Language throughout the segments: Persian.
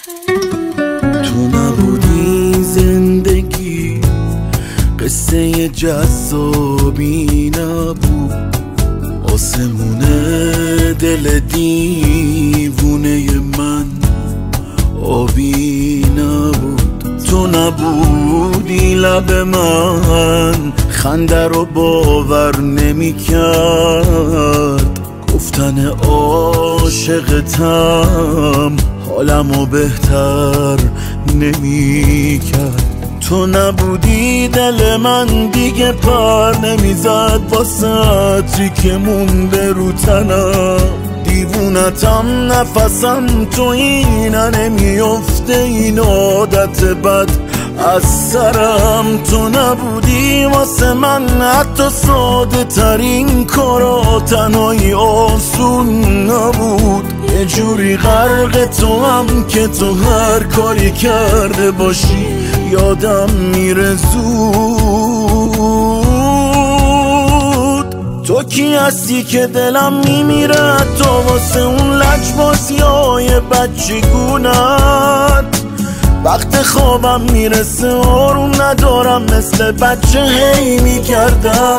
تو نبودی زندگی قصه جذابی نبود، آسمون دل دیوونه من آبی نبود. تو نبودی لب من خنده رو باور نمی کرد، گفتن عاشقتم حالمو بهتر نمی کرد. تو نبودی دل من دیگه پر نمیزد واسه عطری که مونده رو تنم، دیوونتم نفسم تو اینه نمیفته این عادت بد از سرم. تو نبودی واسه من حتی ساده ترین کارا تنهایی آسون نبود، یه جوری غرق تو هم که تو هر کاری کرده باشی یادم میره زود. تو کی هستی که دلم میمیره تو واسه اون لجبازیای بچگونت، وقت خوابم میرسه آروم ندارم مثل بچه هی میکردم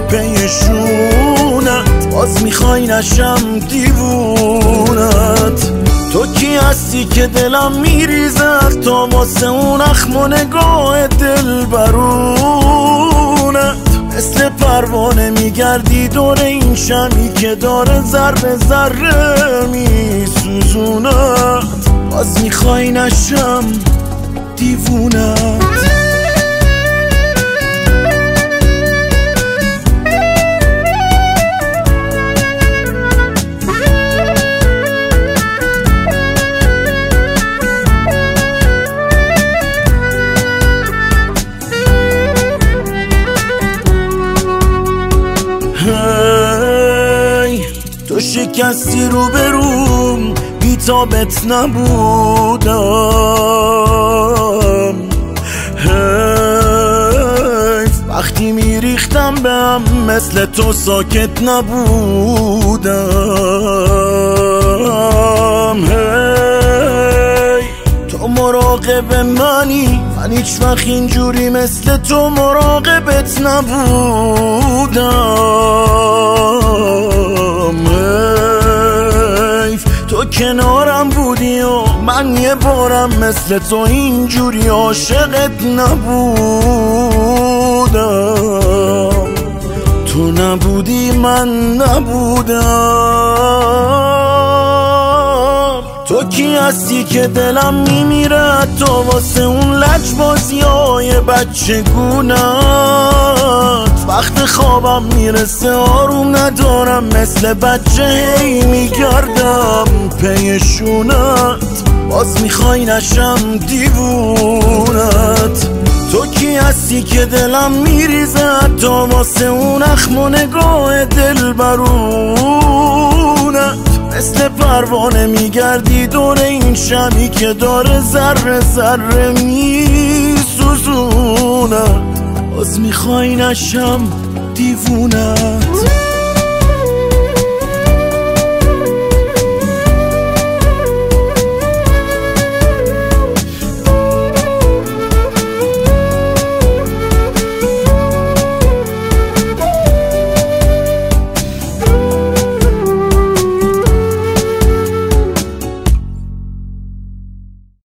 پیشونت، باز میخوای نشم دیوونت. تو کی هستی که دلم میریزه تا واسه اون اخم و نگاه دل برونت، مثل پروانه میگردی دور این شمی که داره ذره ذره میسوزونت، باز میخوای نشم دیوونت. تو شکستی رو بروم بی‌تابت نبودم، وقتی میریختم به هم مثل تو ساکت نبودم. تو مراقب منی، من هیچ وقت اینجوری مثل تو مراقبت نبودم. تو کنارم بودی و من یه بارم مثل تو اینجوری عاشقت نبودم. تو نبودی من نبودم. تو کی هستی که دلم میمیره تو واسه اون لجبازیای بچگونت، وقت خوابم میرسه آروم ندارم مثل بچه هی میگردم پیشونت، باز میخوای نشم دیوونت. تو کی هستی که دلم میریزه تا واسه اون اخم و نگاه دل برونت، مثل پروانه میگردی دور این شمی که داره ذره ذره میسوزونت، باز میخوای نشم دیوونت.